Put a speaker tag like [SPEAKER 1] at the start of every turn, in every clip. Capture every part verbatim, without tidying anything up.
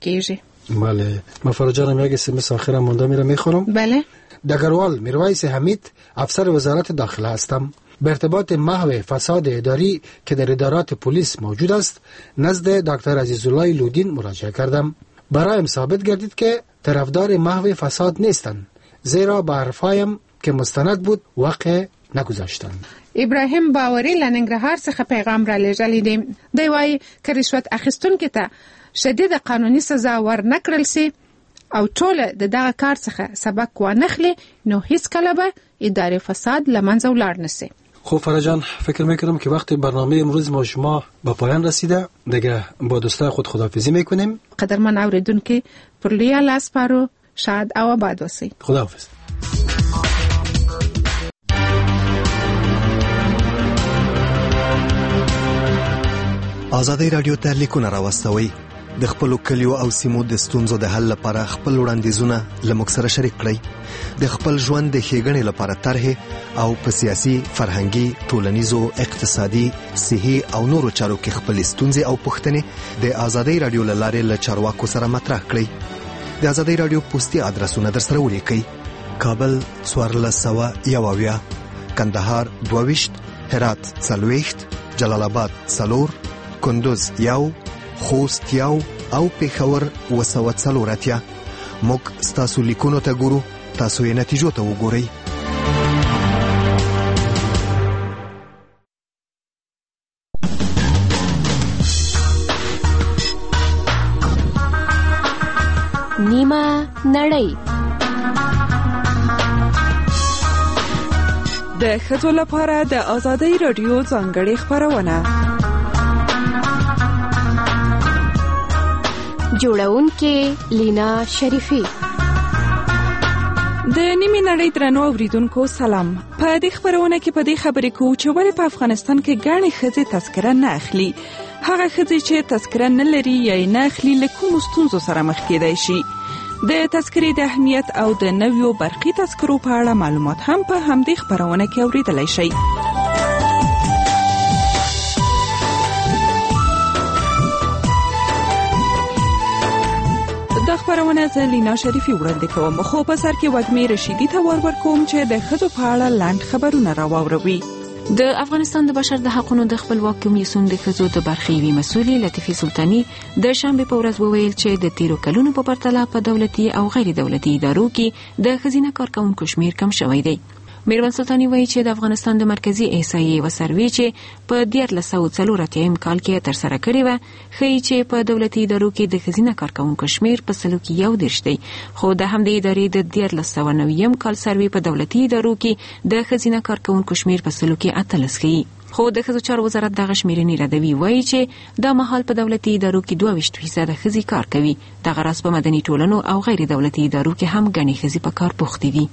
[SPEAKER 1] کیږي.
[SPEAKER 2] بله مفر جانم یک اسمس آخر مونده میره میخونم.
[SPEAKER 1] بله.
[SPEAKER 2] دگروال میرویس حمید، افسر وزارت داخله هستم. به ارتباط محو فساد اداری که در ادارات پلیس موجود است نزد دکتر عزیزالله لودین مراجعه کردم. برایم ثابت گردید که طرفدار محو فساد نیستند، زیرا به حرفایم که مستند بود وقع نگذاشتند.
[SPEAKER 1] ابراهیم باوري لننګرهار څخه پیغام را لېږلی دی. دی وایي که رشوت اخیستونکي ته شدید قانوني سزا ورنکړل سي او ټول د دغه کار څخه سبق وانخلي نو هیڅ کله به اداري فساد له منځه ولاړ نه سي.
[SPEAKER 2] خب فرجان، فکر میکنم که وقت برنامه امروز ما شما به پایان رسیده. دیگه با دوستای خود خداحافظی میکنیم.
[SPEAKER 1] قدرمن اوریدونکي پر لوی الله سپارو، شاد او آباد اوسئ.
[SPEAKER 2] خداحافظ.
[SPEAKER 3] آزادی رادیو ته لیکونه راوستوئ. د خپلو کلیو او سیمو د ستونزو د حل لپاره خپل وړاندیزونه له موږ سره شریک کړئ. د خپل ژوند د ښېګڼې لپاره طرحې او په سیاسي، فرهنګي، ټولنیزو، اقتصادي، صحي او نورو چارو کې خپلې ستونزې او پوښتنې د آزادی رادیو له لارې له چارواکو سره مطرح کړئ. د آزادی رادیو پوسټي ادرسونه در سره ولیکئ: کابل څوارلس سوه یو اویا، کندهار دوه ویشت، هرات څلوېښت، جلال آباد څلور، کندوز یو، خوست یو او پېښور اوه سوه څلور اتیا. موږ ستاسو لیکونو ته ګورو، تاسو یې نتیجو ته وګورئ.
[SPEAKER 4] نیمه نړۍ
[SPEAKER 5] د ښځو لپاره د آزادۍ رادیو ځانګړې خپرونه.
[SPEAKER 4] جوړونکې لینا شریفی.
[SPEAKER 5] د نیمه نړۍ درنو اوریدونکو سلام. په دې خبرونه کې په دې خبرې کوو چې ولې په افغانستان کې ګڼې ښځې تذکره نه اخلي. هغه ښځې چې تذکره نه لري یا نه اخلي له کومو ستونزو سره مخ کېدای شي. د تذکرې د اهمیت او د نویو برقي تذکرو په اړه معلومات هم په همدې خبرونه کې اوریدلای شئ. دا خبرونه زه لینا شریفی وړاندې کوم، خو په سر کې وږمې رشیدي ته ور ورکوم چې د ښځو په اړه لنډ خبرونه راواوروي.
[SPEAKER 6] د افغانستان د بشر د حقوقو د خپلواک کمیسیون د ښځو د برخې وی مسؤلې لطیفه سلطانی د شنبه په ورځ وویل چې د تیرو کلونو په پرتله په دولتي او غیر دولتي ادارو کې د ښځینه کارکونکو شمیر کم شوی دی. میروان سلطانی وایي چې د افغانستان د مرکزی احصایې و سروې چې په دیارلس سوه څلور اتیا کال کې ترسره کړې وه ښیي چې په دولتي ادارو کې د ښځینه کارکونکو شمیر په سلو کې یو دېرش دی، خو د همدې ادارې د دیارلس سوه نوي کال سروې په دولتي ادارو کې د ښځینه کارکونکو شمیر په سلو کې اتلس ښیي. خو د ښځو چارو وزارت دغه شمیرنې ردوي، وایي چې دا مهال په دولتي ادارو کې دوه ویشت فیصده ښځې کار کوي. دغه راز په مدني ټولنو او غیر دولتي ادارو کې هم ګڼې ښځې په کار بوختې دي.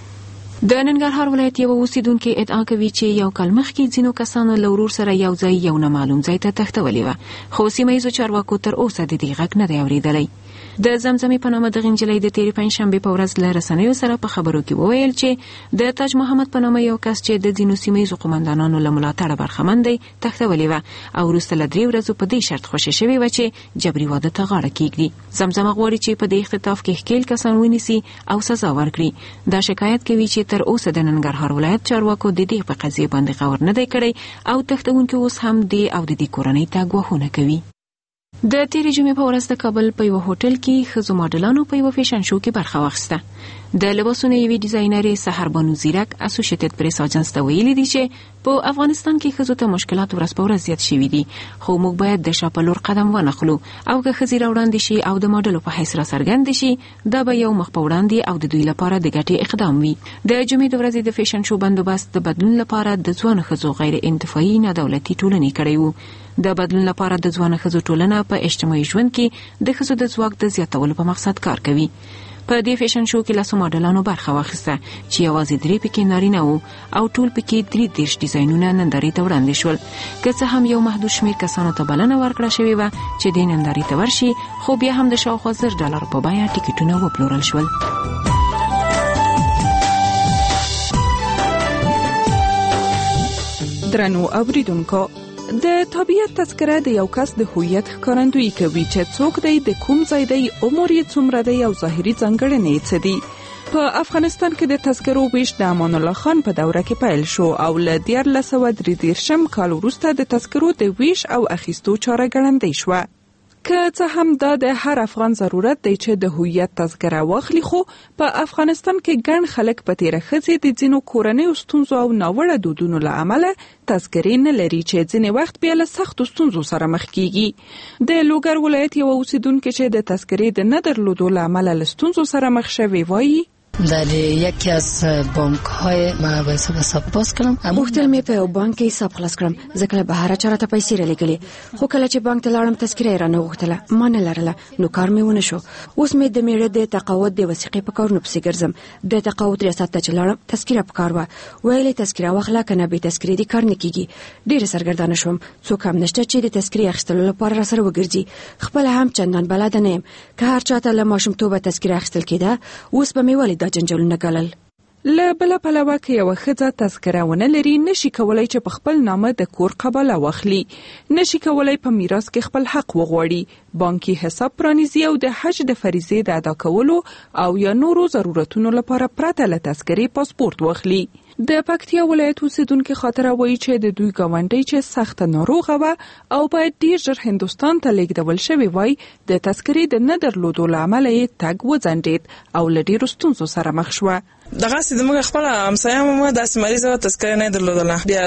[SPEAKER 6] د ننګرهار ولایت یو اوسیدونکو ادعا کوي چې یو کال مخکې ځینو کسانو له ورور سره یو ځای یو نامعلوم ځای ته تښتولې وه، خو سیمه ییزو چارواکو تر اوسه د دې غږ نه دی اورېدلی. د زمزمې په نامه دغه نجلۍ د تېرې پنجشنبې په ورځ له رسنیو سره په خبرو کې وویل چې د تاج محمد په نامه یو کس چې د ځینو سیمه ییزو قومندانانو له ملاتړه برخمن دی تښتولې وه او وروسته له درې ورځو په دې شرط خوشې شوې وه چې جبري واده ته غاړه کېږدي. زمزمه غواړي چې په دې اختطاف کې ښکېل کسان ونیسي او سزا ورکړي. دا شکایت کوي چې تر اوسه د ننګرهار ولایت چارواکو د دې په قضیې باندې غور نه دی کړی او تښتونکي اوس هم دې او د دې کورنۍ ته ګواښونه کوي. د تیرې جمعې په ورځ د کابل په یو هوټل کې ښځو ماډلانو په یو فیشن شو کې برخه واخیسته. د لباسونو یوې ډیزاینرې سحر بانو زیرک اسوسییټډ پریس اجنس ته ویلي دي چې په افغانستان کې ښځو ته مشکلات ورځ په ورځ زیات شوي دي، خو موږ باید د شا په لور قدم ونخلو او که ښځې راوړاندې شي او د ماډلو په حیث راڅرګندې شي دا به یو مخ په وړاندې او د دوی لپاره د ګټې اقدام وي. د جمعې د ورځې د فیشن شو بندوبست د بدلون لپاره د ځوانو ښځو غیر انتفاعي نه دولتي ټولنې کړی وو. د بدلون لپاره د ځوانو ښځو ټولنه په اجتماعي ژوند کې د ښځو د ځواک د زیاتولو په مقصد کار کوي. په دې فیشن شو کې لاسو ماډلانو برخه واخیسته چې یوازې درې پکې نارینه وو او ټول پکې درې دېرش ډیزاینونه نندارې ته وړاندې شول. که څه هم یو محدود شمیر کسانو ته بلنه ورکړه شوې وه چې دې نندارې ته ورشي، خو بیا هم د شاوخوا زر ډالرو په بیه ټکټونه وپلورل شول.
[SPEAKER 5] درنو اوریدونکو، د طبیعت تذکره د یو کس د هویت ښکارندویي کوي چې څوک دی، د کوم ځای دی، عمر یې څومره دی او ظاهري ځانګړنې یې څه دي. په افغانستان کې د تذکرو ویش د امان الله خان په دوره کې پیل شو او له دیارلس سوه درې دېرشم کال وروسته د تذکرو د ویش او اخیستو چاره ګړندۍ شوه. که څه هم دا د هر افغان ضرورت دی چې د هویت تذکره واخلي، خو په افغانستان کې ګڼ خلک په تیره ښځې د ځینو کورنیو ستونزو او ناوړه دودونو له امله تذکرې نه لري چې ځینې وخت بیا له سختو ستونزو سره مخ کیږي. د لوګر ولایت یو اوسیدونکي چې د تذکرې د نه درلودو له امله له ستونزو سره مخ شوی وایي
[SPEAKER 7] در یکی از بانک های ما باید حساب باز کړم.
[SPEAKER 8] غوښتل مې په یو بانک کې حساب خلاص کړم، ځکه له بهر چاره ته پیسې رالېږلې، خو کله چې بانک ته لاړم تذکره یې رانه غوښتله، ما نه لرله، نو کار مې ونه شو. اوس مې د میړه د تقاعد د وثیقې په کارونو پسې ګرځم. د تقاعد ریاست ته چې لاړم تذکره په کار وه، ویلې تذکره واخله که نه بې تذکرې دې کار نه کېږي. ډېره سرګردانه شوم، څوک هم نشته چې د تذکرې اخیستلو لپاره راسره وګرځي. خپله هم چندان بلده نه یم، که هر چاته له ماشومتوبه تذکره اخیستل کېده، اوس به مې ولې دا جنجالونه ګالل.
[SPEAKER 5] له بله پلوه که یوه ښځه تذکره ونه لري، نشي کولی چې په خپل نامه د کور قباله واخلي، نشي کولی په میراث کې خپل حق وغواړي، بانکي حساب پرانیزي او د حج د فریضې د ادا کولو او یا نورو ضرورتونو لپاره پرته له تذکرې پاسپورت واخلي. د پکتیا ولایت اوسیدونکي خاطره وایي چې د دوی ګاونډۍ چې سخته ناروغه وه او باید ډیر ژر هندوستان ته لیږدول شوې وای، د تذکرې د نه درلودو له امله یې تګ وځنډېد او له ډیرو ستونزو سره مخ شوه.
[SPEAKER 9] دغه سي دمغه خپل همسایه مو داسې مریض و تذکره نه درلودله، بیا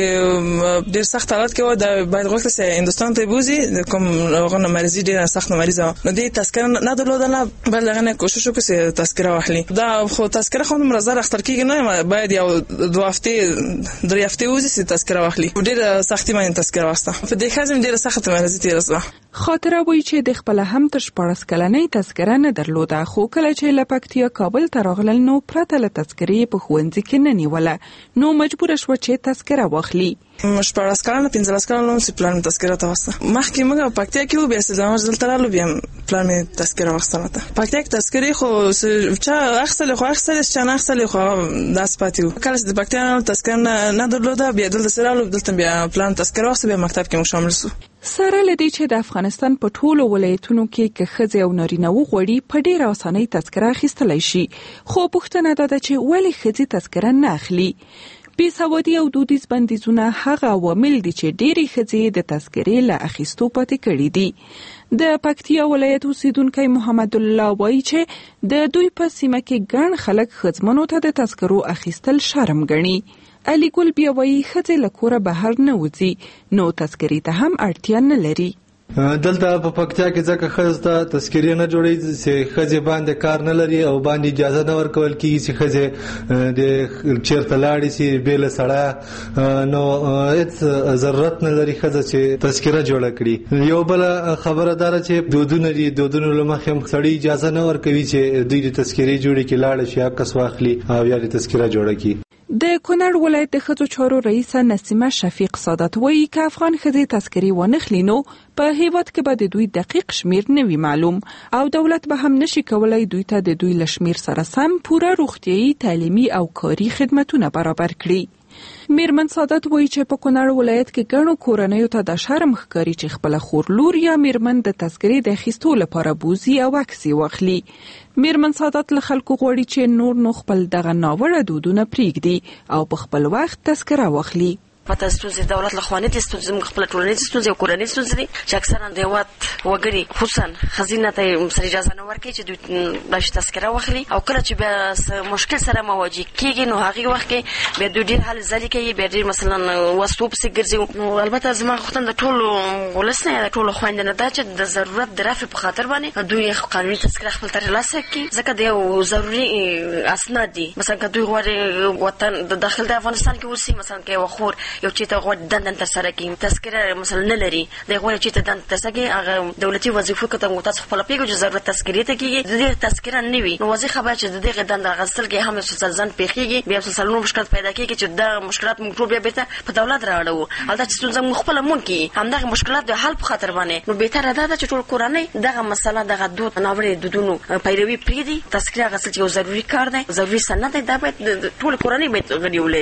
[SPEAKER 9] داسې ډیر سخت حالت کې و، د باید غوښته سي هندوستان ته بوزي، کوم هغه مریضي ډیر سخت مریض و، نو دې تذکره نه درلودله، بل دغه نه کوشش وکړي چې تذکره واخلي. دا خو تذکره خو موږ زره اختر کېږي نه، باید یو دوه هفته درې هفته وځي چې تذکره واخلي. ډیر سختي باندې تذکره واسطه په دې خازم ډیر سخت مریضي تیر وسه.
[SPEAKER 5] خاطره وایي چې د خپل هم تر شپاړس کلنۍ تذکره نه درلوده، خو کله چې له پکتیا کابل ته راغلل نو پرته له تذکرې په ښوونځي کې نه نیوله، نو مجبوره شوه چې تذکره واخلي.
[SPEAKER 9] شپاړس کلنه پنځلس کلنه چې پلان تذکره ته واسطه. مخکې موږ پکتیا کې و، بیا چې دلته رالو بیا پلان مې تذکره واخیستله. ته پکتیا کې تذکرې خو چا اخیستلې خو اخیستلې چا نه اخیستلې خو داسې پاتې وو. کله چې د پکتیا تذکره نه درلوده، بیا دلته سره رالو، دلته بیا پلان تذکره واخیسته، بیا مکتب کې موږ شامل شو.
[SPEAKER 5] سره له دې چې د افغانستان په ټولو ولایتونو کې که ښځې او نارینه وغواړي په ډېره اسانۍ تذکره اخیستلی شي، خو پوښتنه دا ده چې ولې ښځې تذکره نه اخلي؟ بې سوادي او دودیز بندیزونه هغه عوامل دي چې ډېرې ښځې د تذکرې له اخیستو پاتې کړي دي. د پکتیا ولایت اوسیدونکی محمد الله وایي چې د دوی په سیمه کې ګڼ خلک ښځمنو ته د تذکرو اخیستل شرم ګڼي. علي ګل بیا وایي ښځې له کوره بهر نه وځي، نو تذکرې ته هم اړتیا نه لري.
[SPEAKER 10] دلته په پکتیا کې ځکه ښځو ته تذکرې نه جوړېږي چې ښځې باندې کار نه لري او باندې اجازه نه ورکول کېږي چې ښځې د چېرته لاړې شي بې له سړیه، نو هېڅ ضرورت نه لري ښځه چې تذکره جوړه کړي. یو بله خبره دا ده چې دودونه دي، دودونو له مخې هم سړی اجازه نه ورکوي چې دوی د تذکرې جوړې کړي، لاړه شي عکس واخلي او یا د تذکره جوړه کړي.
[SPEAKER 5] د کونړ ولایت د ښځو چارو رئیسه نسیمه شفیق سادات وایي که افغان ښځې تذکرې ونخلي نو په هیواد کې به د دوی دقیق شمیر نه وي معلوم او دولت به هم نشي کولای دوی ته د دوی له شمیر سره سم پوره روغتیايي، تعلیمي او کاري خدمتونه برابر کړي. میرمن سادات وایي چې په کونړ ولایت کې ګڼو کورنیو ته د شرم ښکاري چې خپل خور لور یا میرمن د تذکرې د اخیستو لپاره بوزي او عکس یې واخلي. میرمن سادات له خلکو غواړي چې نور نو خپل دغه ناوړه دودونه پرېږدي او په خپل وخت تذکره واخلي.
[SPEAKER 11] پته ستونزې دولت له خوا نه دي، ستونزې موږ خپله ټولنیزې ستونزې او کورنۍ ستونزې دي چې اکثرا د هېواد وګړي خصوصا ښځینه ته یې سره اجازه نه ورکوي چې دوی داسې تذکره واخلي، او کله چې بیا مشکل سره مواجه کېږي نو هغې وخت کې بیا دوی ډېر هلې ځلې کوي، بیا ډېر مثلا وسلو پسې ګرځي. نو البته زما غوښتنه د ټولو ولس نه د ټولو خویندو نه ده چې د ضرورت د رفع په خاطر باندې دوی قانوني تذکره خپل ترلاسه کړي، ځکه د یو ضروري اسناد دي. مثلا که دوی غواړي وطن د داخل د افغانستان کې اوسي، مثلا که یوه خور یو چېرته غواړي دندن ترسره کړي، تذکره مثلا نه لري، دی غواړي چېرته دنده ترسره کړي، هغه دولتي وظیفو کې ته تاسو خپله پوهېږئ چې ضرورت تذکرې ته کېږي، د دې تذکره نه وي نو واضح خبره چې د دغې دنده اخیستل کې هم یو څه ځنډ پېښېږي، بیا یو څه نور مشکلات پیدا کېږي چې دغه مشکلات موږ ټول بیا بېرته په دولت رااړوو. هلته چې ستونزه موږ خپله مونږ کې همدغه مشکلات د حل په خاطر باندې نو بهتره دا ده چې ټول کورنۍ دغه مسله دغه دود ناوړه دودونو پیروي پرېږدي. تذکره اخیستل چې یو ضروري کار دی، ضروري سند دی، دا باید ټول کورنۍ باید غړي ولري.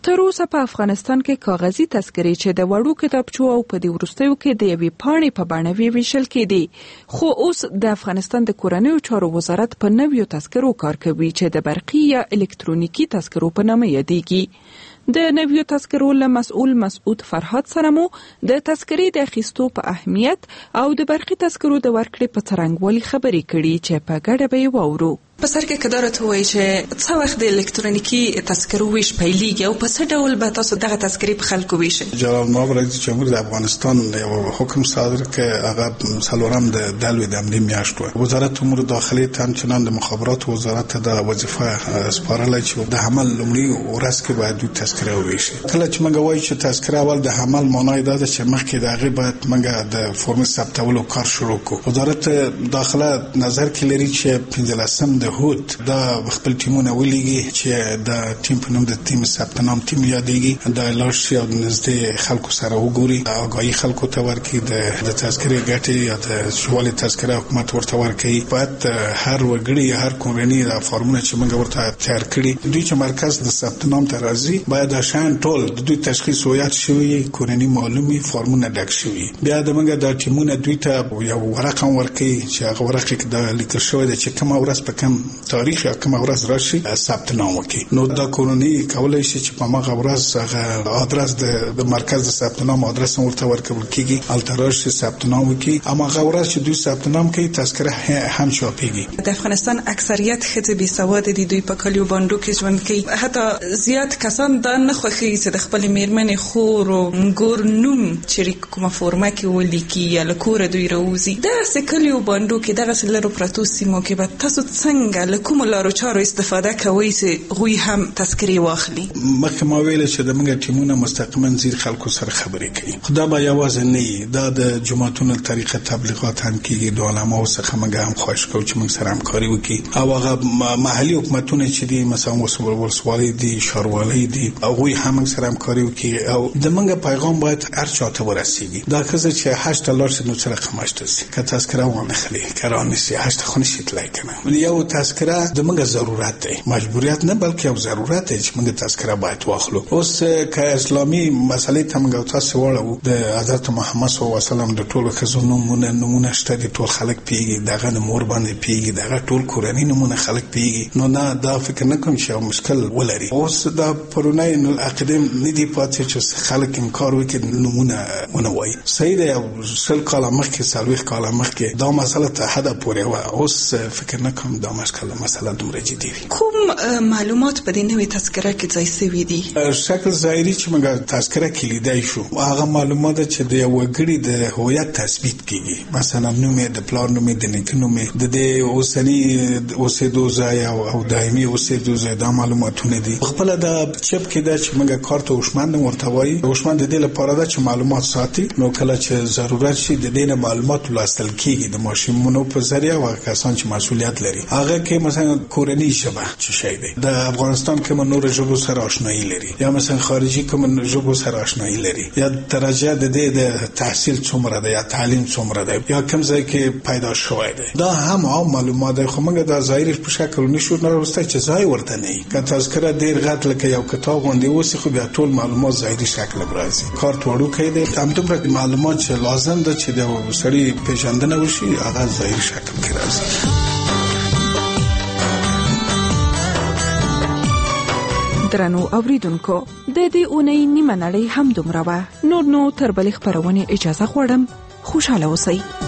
[SPEAKER 5] تر اوسه په افغانستان کې کاغذي تذکرې چې د وړو کتابچو او په دې وروستیو کې د یوې پاڼې په بڼه ویشل کېدې، خو اوس د افغانستان د کورنیو چارو وزارت په نویو تذکرو کار کوي چې د برقي یا الکترونیکي تذکرو په نامه یادېږي. د نویو تذکرو له مسؤل مسعود فرهاد سره مو د تذکرې د اخیستو په اهمیت او د برقي تذکرو د ورکړې په څرنګوالي خبرې کړي چې په ګډه به یې واورو. په سر کې کدار ته وایي چې څه وخت د الکترونیکي تذکرو ویش پیلېږي او په څه ډول به تاسو دغه تذکرې په خلکو ویشئ؟
[SPEAKER 12] جناب نواب رئیس جمهور د افغانستان یو حکم صادر کړ، هغه څلورم د دلوي د امنیت میاشت و. وزارت امور داخلي ته همچنان د مخابرات وزارت د وظیفه سپارل چې د عمل لومړی ورځ کې باید د تذکره ویشي. کله چې موږ وایو چې تذکره اول د عمل معنی دا ده چې مخکې د هغه باید موږ د فرم ثبتولو کار شروع کړو. وزارت داخله نظر کې لري چې پنځلسم د هوت دا خپل ټیمونه ولېږي چې د ټیم په نوم د ټیم ثبت نام ټیم یادېږي، د لارشي او نږدې خلکو سره وګوري، آگاهي خلکو ته ورکړي، د د تذکرې ګټې یا د شوالي تذکره حکومت ورته ورکړي. باید هر وګړي هر کورنۍ د فارمونه چې موږ ورته تیار کړي دوی چې مرکز د ثبت نام ته راځي باید شان ټول د دوی تشخیص او یاد شوی کورنۍ معلومي فارمونه ډک شوی. بیا د موږ د ټیمونه دوی ته یو ورقه ورکړي چې هغه ورقه کې د لیکل شوی دی چې کوم ورځ په کوم تاریخ یا کوم ورځ راشي ثبت نام وکړي. نو دا کورنۍ کولای شي چې په هغه ورځ هغه ادرس د مرکز د ثبت نام ادرس ورته ورکول کیږي، التراش ثبت نام وکړي. اما هغه ورځ چې دوی ثبت نام کوي تذکره هم چاپېږي.
[SPEAKER 5] د افغانستان اکثریت ښځې بې سواده دي، دوی په کلیو باندې کې ژوند کوي. حتی زیات کسان دا نه خوښوي چې د خپل میرمنې خور او ګور نوم چې کومه فورمه کې ولیکي یا له کوره دوی راوځي. دغسې کلیو باندې کې دغسې لرو پرتو سیمو کې به تاسو څنګه له کومو لارو چارو استفاده کوي چې هغوی هم تذکرې واخلي؟
[SPEAKER 12] مخکې ما ویل چې د موږ ټیمونه مستقیما زیر خلکو سره خبرې کوي. خو دا به یوازې نه وي، دا د جماعتونو طریقه تبلیغات هم کېږي. د علماو څخه موږ هم خواهش کوو چې موږ سره همکاري وکړي او هغه محلي حکومتونه چې دي مثلا ولسوالۍ دي، ښاروالۍ دي، هغوی هم موږ سره همکاري وکړي او د موږ پیغام باید هر چا ته ورسیږي. دا ښځه چې حج ته لاړ شي نو څه رقم حج ته ځي، که تذکره وانخلي که رانیسي حج ته خو نشي تللی کنه. یو تذکره د موږ ضرورت دی، مجبوریت نه بلکې یو ضرورت دی چې موږ تذکره باید واخلو. اوس که اسلامي مسلې ته موږ تاسو واړو د حضرت محمد صلی الله علیه وسلم د ټولو ښځو نومونه نومونه شته دي، ټول خلک پیږي، دغه د مور باندې پیږي، دغه ټول کورنۍ نومونه خلک پیږي. نو نه دا فکر نه کوم چې یو مشکل ولري. اوس دا پرونی نو عقیده نه دی پاتې چې خلک انکار وکړي نومونه ونه وایي. صحیح دی، سل کاله مخکې څلوېښت کاله مخکې دا مسله ته حده پورې وه. اوس فکر نه کوم دا مشکل مسله دومره جدي وي.
[SPEAKER 5] کوم معلومات په دې نوې تذکره کې ځای شوي دي؟
[SPEAKER 12] شکل ظاهري چې موږ تذکره کې لیدای شو هغه معلومات چې د یو وګړي د هویت تثبیت کیږي، مثلا نوم یې د پلار نوم یې د نیکه نوم یې د دې اوسني اوسېدو ځای او دایمي اوسېدو ځای، دا معلوماتونه دي. خپله د چپ کې دا چې موږ کارت هوشمند ورته وایي. هوشمند د دې لپاره ده چې معلومات ساتي، نو کله چې ضرورت شي د دې نه معلومات لوستل کیږي د ماشینونو په ذریعه او کسان چې مسؤلیت لري. هغه کې مثلا کورنۍ ژبه چې شي دی د افغانستان کې نور ژبو سره آشنایی لري یا مثلا خارجي کوم ژبو سره آشنایی لري یا درجه د دې د تحصیل څومره ده یا تعلیم څومره ده یا کوم ځای کې پیدا شوی دی. دا هم عام معلومات دي، خو موږ د ظاهري په شکل نشو نورسته چې ځای ورته نه وي. که تذکره ډیر غټ لکه یو کتاب باندې اوسې خو بیا ټول معلومات ظاهري شکل راځي. کارت وړوکی دی، همدومره معلومات چې لازم ده چې د سړي پیژندنه وشي هغه ظاهري شکل کې راځي.
[SPEAKER 5] درنو اوریدونکو، د دې اونۍ نیمه نړۍ هم دومره وه. نور نو تر بلې خپرونې اجازه غواړم. خوشحاله اوسئ.